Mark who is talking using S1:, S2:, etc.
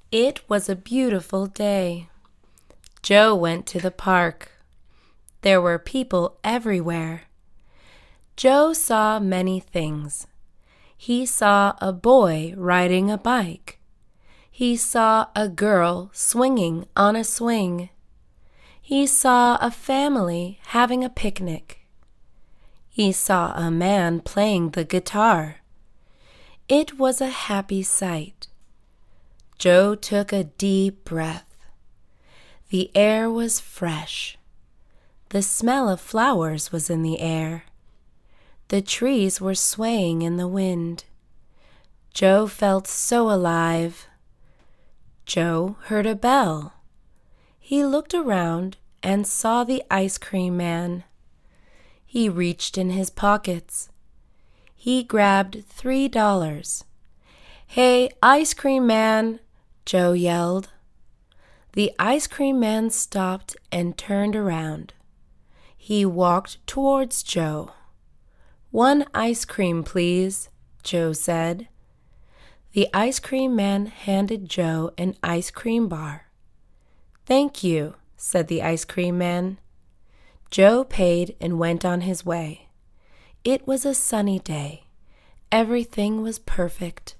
S1: It was a beautiful day. Joe went to the park. There were people everywhere. Joe saw many things. He saw a boy riding a bike. He saw a girl swinging on a swing. He saw a family having a picnic. He saw a man playing the guitar. It was a happy sight. Joe took a deep breath. The air was fresh. The smell of flowers was in the air. The trees were swaying in the wind. Joe felt so alive. Joe heard a bell. He looked around and saw the ice cream man. He reached in his pockets. He grabbed $3. "Hey, ice cream man!" Joe yelled. The ice cream man stopped and turned around. He walked towards Joe. "One ice cream, please," Joe said. The ice cream man handed Joe an ice cream bar. "Thank you," said the ice cream man. Joe paid and went on his way. It was a sunny day. Everything was perfect.